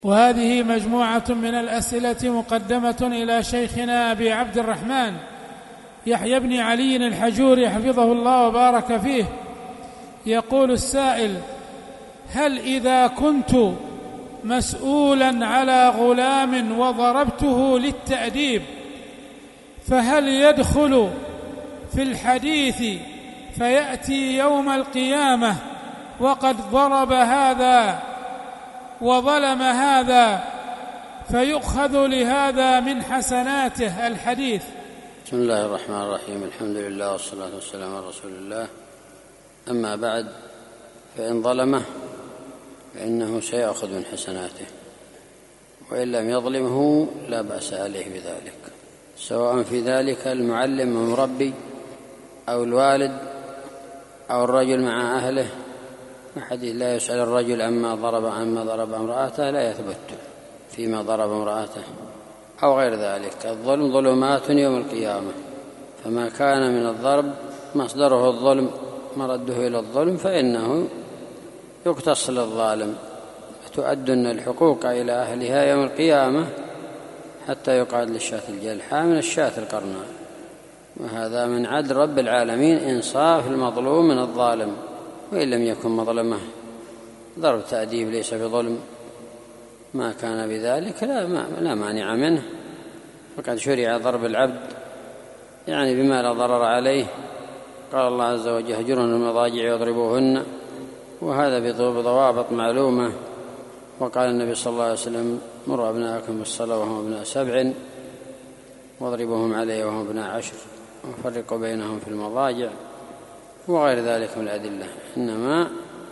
وهذه مجموعة من الأسئلة مقدمة إلى شيخنا أبي عبد الرحمن يحيى بن علي الحجوري حفظه الله وبارك فيه. يقول السائل: هل إذا كنت مسؤولا على غلام وضربته للتأديب فهل يدخل في الحديث فيأتي يوم القيامة وقد ضرب هذا وظلم هذا فيؤخذ لهذا من حسناته الحديث؟ بسم الله الرحمن الرحيم. الحمد لله والصلاة والسلام على رسول الله. أما بعد، فإن ظلمه فإنه سيأخذ من حسناته، وإن لم يظلمه لا بأس عليه بذلك، سواء في ذلك المعلم والمربي أو الوالد أو الرجل مع أهله. حديث لا يسأل الرجل عما ضرب امرأته لا يثبت فيما ضرب امرأته أو غير ذلك. الظلم ظلمات يوم القيامة، فما كان من الضرب مصدره الظلم مرده إلى الظلم فإنه يقتص للظالم، وتؤدن الحقوق إلى أهلها يوم القيامة حتى يقعد للشاة الجلحاء من الشاة القرناء. وهذا من عدل رب العالمين، إنصاف المظلوم من الظالم، وإن لم يكن مظلمه. ضرب تأديب ليس بظلم، ما كان بذلك لا مانع منه، فقد شرع ضرب العبد يعني بما لا ضرر عليه. قال الله عز وجل: اهجرهن المضاجع واضربوهن، وهذا بضوابط معلومة. وقال النبي صلى الله عليه وسلم: مروا أبناءكم بالصلاة وهم أبناء 7 واضربوهم عليه وهم أبناء 10 وفرقوا بينهم في المضاجع، وغير ذلك من الأدلة. إنما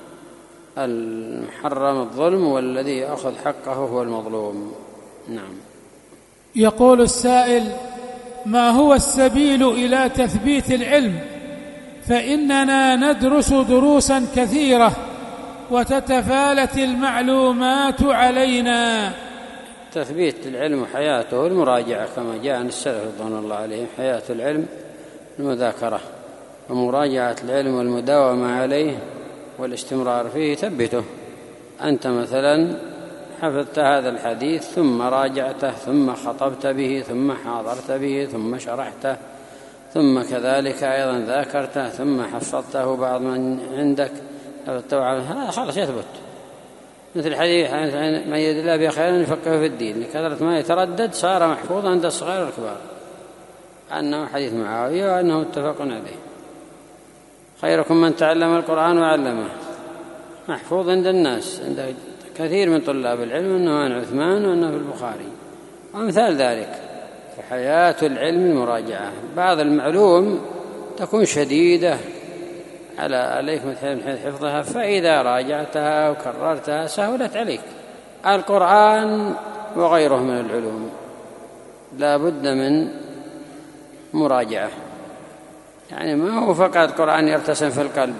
المحرم الظلم، والذي يأخذ حقه هو المظلوم. نعم. يقول السائل: ما هو السبيل إلى تثبيت العلم؟ فإننا ندرس دروسا كثيرة وتتفالت المعلومات علينا. تثبيت العلم حياته المراجعة، كما جاء عن السلف رضوان الله عليهم: حياة العلم المذاكرة، ومراجعة العلم والمداومة عليه والاستمرار فيه ثبته. أنت مثلا حفظت هذا الحديث ثم راجعته، ثم خطبت به، ثم حاضرت به، ثم شرحته، ثم كذلك أيضا ذاكرته، ثم حفظته بعض من عندك، هذا خلاص يثبت. مثل حديث من يد الله بخير يفقهه في الدين، لكثرة ما يتردد صار محفوظا عند الصغار والكبار، أنه حديث معاوية وأنه متفق عليه: خيركم من تعلم القرآن وعلمه، محفوظ عند الناس، عند كثير من طلاب العلم، أنه عن عثمان وأنه في البخاري وأمثال ذلك. فحياة العلم المراجعة. بعض المعلوم تكون شديدة عليك من حفظها، فإذا راجعتها وكررتها سهلت عليك. القرآن وغيره من العلوم لا بد من مراجعة، يعني ما هو فقط قرآن يرتسم في القلب،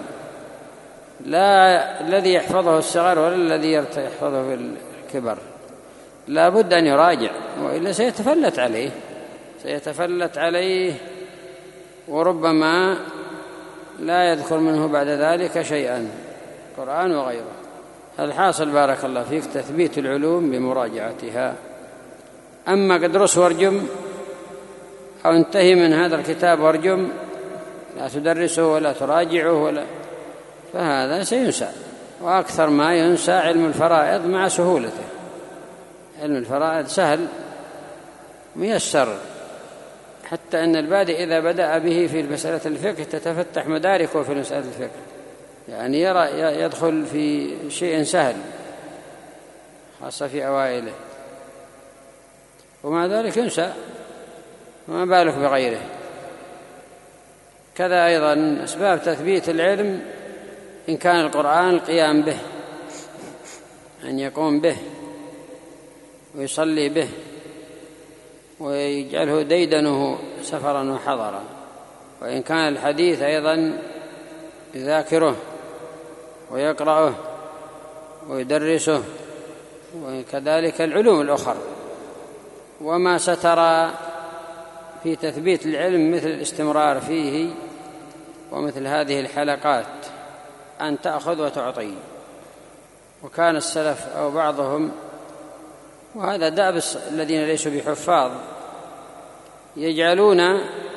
لا الذي يحفظه الصغر ولا الذي يحفظه في الكبر، لا بد أن يراجع، وإلا سيتفلت عليه وربما لا يذكر منه بعد ذلك شيئا، قرآن وغيره. الحاصل بارك الله فيك تثبيت العلوم بمراجعتها. أما ادرس وارجم أو انتهي من هذا الكتاب وارجم، لا تدرسه ولا تراجعه فهذا سينسى. وأكثر ما ينسى علم الفرائض مع سهولته. علم الفرائض سهل ميسر، حتى أن البادئ إذا بدأ به في مسألة الفقه تتفتح مداركه في مسألة الفقه، يعني يدخل في شيء سهل خاصة في أوائله، ومع ذلك ينسى، وما بالك بغيره. كذا أيضا أسباب تثبيت العلم: إن كان القرآن القيام به، أن يقوم به ويصلي به ويجعله ديدنه سفرا وحضرا. وإن كان الحديث أيضا يذاكره ويقرأه ويدرسه، وكذلك العلوم الأخرى. وما سترى في تثبيت العلم مثل الاستمرار فيه، ومثل هذه الحلقات أن تأخذ وتعطي. وكان السلف أو بعضهم وهذا دأب الذين ليسوا بحفاظ، يجعلون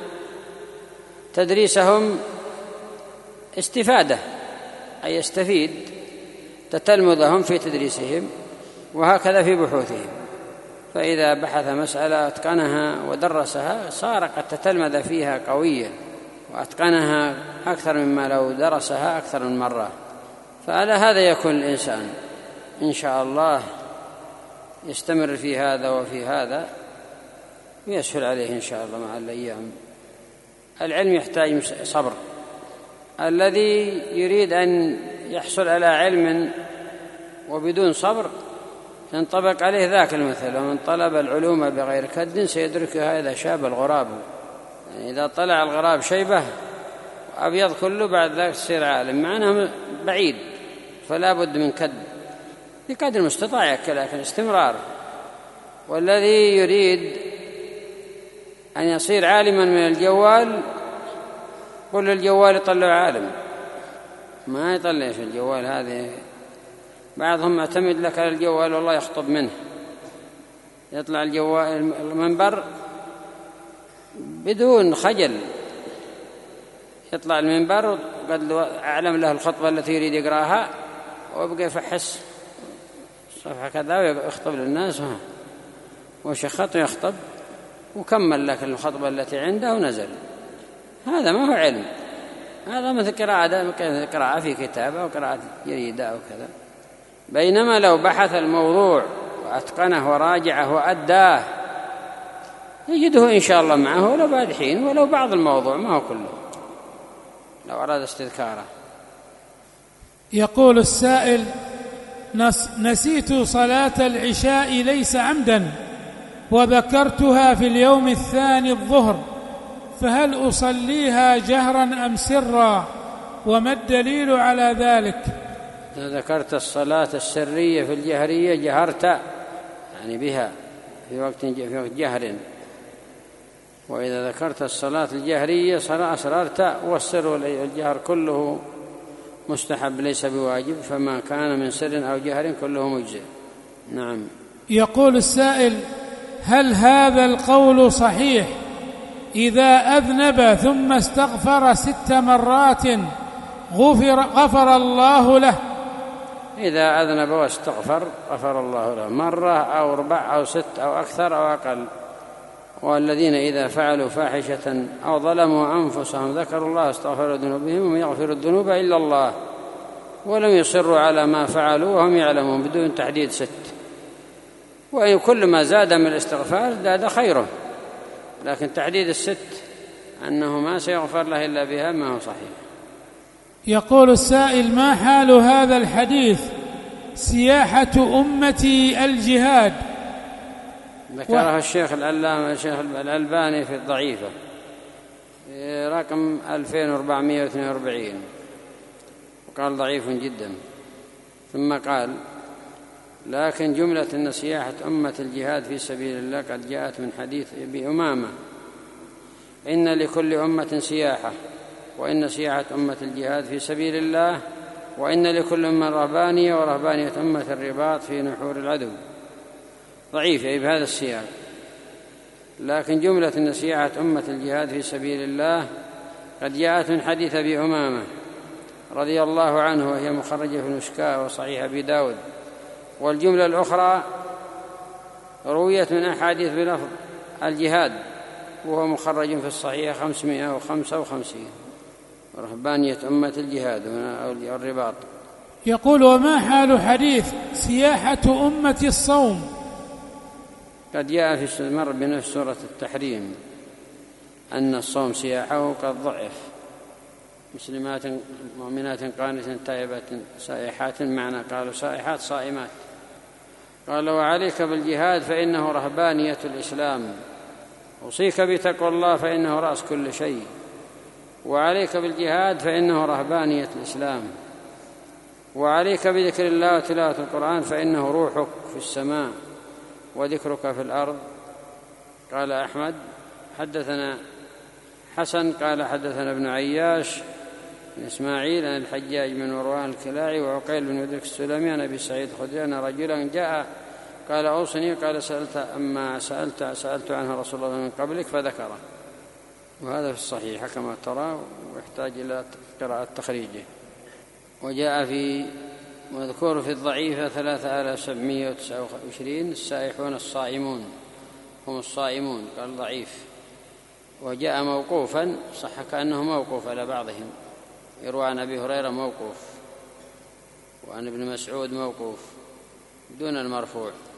تدريسهم استفادة، أي يستفيد تتلمذهم في تدريسهم، وهكذا في بحوثهم. فإذا بحث مسألة أتقنها ودرسها صار قد تتلمذ فيها قويا وأتقنها أكثر مما لو درسها أكثر من مرة. فعلى هذا يكون الإنسان إن شاء الله يستمر في هذا وفي هذا ويسهل عليه إن شاء الله مع الأيام. العلم يحتاج صبر. الذي يريد أن يحصل على علم وبدون صبر ينطبق عليه ذاك المثل: ومن طلب العلوم بغير كد سيدركها إذا شاب الغراب. يعني إذا طلع الغراب شيبة أبيض كله بعد ذلك تصير عالم، معناه بعيد، فلا بد من كد بقدر المستطاع، لكن استمرار. والذي يريد أن يصير عالما من الجوال قل الجوال يطلع عالم، ما يطلع في الجوال. هذه بعضهم معتمد لك على الجوال والله يخطب منه، يطلع الجوال المنبر بدون خجل، يطلع المنبر وقد أعلم له الخطبة التي يريد يقراها ويبقى يفحص صفحة كذا ويخطب للناس وشخط ويخطب وكمل لك الخطبة التي عنده ونزل. هذا ما هو علم، هذا مثل قراءة في كتاب أو قراءة جريدة أو كذا. بينما لو بحث الموضوع وأتقنه وراجعه وأداه يجده إن شاء الله معه ولو بعد حين، ولو بعض الموضوع ما هو كله، لو أراد استذكاره. يقول السائل: نسيت صلاة العشاء ليس عمدا وذكرتها في اليوم الثاني الظهر، فهل أصليها جهرا أم سرا؟ وما الدليل على ذلك؟ إذا ذكرت الصلاة السرية في الجهرية جهرت يعني بها في وقت جهر، وإذا ذكرت الصلاة الجهرية أسررت، والسر والجهر كله مستحب ليس بواجب، فما كان من سر أو جهر كله مجزئ. نعم. يقول السائل: هل هذا القول صحيح إذا أذنب ثم استغفر 6 مرات غفر الله له؟ إذا أذنب واستغفر غفر الله له مرة أو 4 أو 6 أو أكثر أو أقل. والذين إذا فعلوا فاحشة أو ظلموا أنفسهم ذكروا الله استغفروا ذنوبهم ومن يغفر الذنوب إلا الله ولم يصروا على ما فعلوا وهم يعلمون بدون تحديد 6. وإن كل ما زاد من الاستغفار زاد خيره، لكن تحديد 6 أنه ما سيغفر له إلا بها ما هو صحيح. يقول السائل: ما حال هذا الحديث سياحة أمتي الجهاد؟ ذكره الشيخ العلامة الشيخ الألباني في الضعيفة رقم 2442 وقال ضعيف جدا. ثم قال: لكن جملة أن سياحة أمة الجهاد في سبيل الله قد جاءت من حديث أبي أمامة: إن لكل أمة سياحة، وإن سياحة أمة الجهاد في سبيل الله، وإن لكل أمة رهبانية، ورهبانية أمة الرباط في نحور العدو. ضعيف أي بهذا السياق. لكن جملة أن سياحة أمة الجهاد في سبيل الله قد جاءت من حديث أبي أمامة رضي الله عنه، وهي مخرجة في المشكاة وصحيح أبي داود. والجملة الأخرى رويت من أحاديث بلفظ الجهاد وهو مخرج في الصحيح 555 رهبانية أمة الجهاد أو الرباط. يقول: وما حال حديث سياحة أمة الصوم؟ قد جاء في مر بنفس سورة التحريم أن الصوم سياحه قد ضعف: مسلمات مؤمنات قانتات تائبات سائحات، معنى قالوا سائحات صائمات. قال: وعليك بالجهاد فإنه رهبانية الإسلام، أوصيك بتقوى الله فإنه رأس كل شيء، وعليك بالجهاد فإنه رهبانية الإسلام، وعليك بذكر الله وتلاوة القرآن فإنه روحك في السماء وذكرك في الأرض. قال أحمد: حدثنا حسن قال حدثنا ابن عياش بن إسماعيل عن الحجاج بن مروان الكلاعي وعقيل بن مدرك السلمي عن أبي سعيد الخدري أن رجلا جاء قال أوصني، قال سألت عنها رسول الله من قبلك فذكره، وهذا في الصحيح كما ترى ويحتاج إلى قراءة تخريجه. وجاء في مذكور في الضعيفة 3729 السائحون الصائمون هم الصائمون، قال ضعيف. وجاء موقوفا صح كأنه موقوف على بعضهم، يروى عن أبي هريرة موقوف وعن ابن مسعود موقوف دون المرفوع.